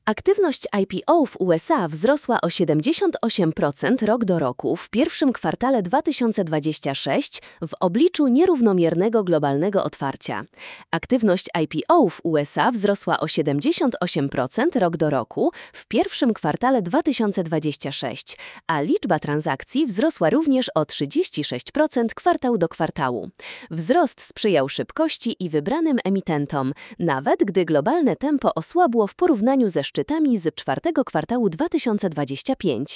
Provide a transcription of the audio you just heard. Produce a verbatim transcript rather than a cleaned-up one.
Aktywność I P O w U S A wzrosła o siedemdziesiąt osiem procent rok do roku w pierwszym kwartale dwa tysiące dwudziestego szóstego w obliczu nierównomiernego globalnego otwarcia. Aktywność I P O w U S A wzrosła o siedemdziesiąt osiem procent rok do roku w pierwszym kwartale dwa tysiące dwudziestego szóstego, a liczba transakcji wzrosła również o trzydzieści sześć procent kwartał do kwartału. Wzrost sprzyjał szybkości i wybranym emitentom, nawet gdy globalne tempo osłabło w porównaniu ze szczytami z czwartego kwartału dwa tysiące dwudziestego piątego.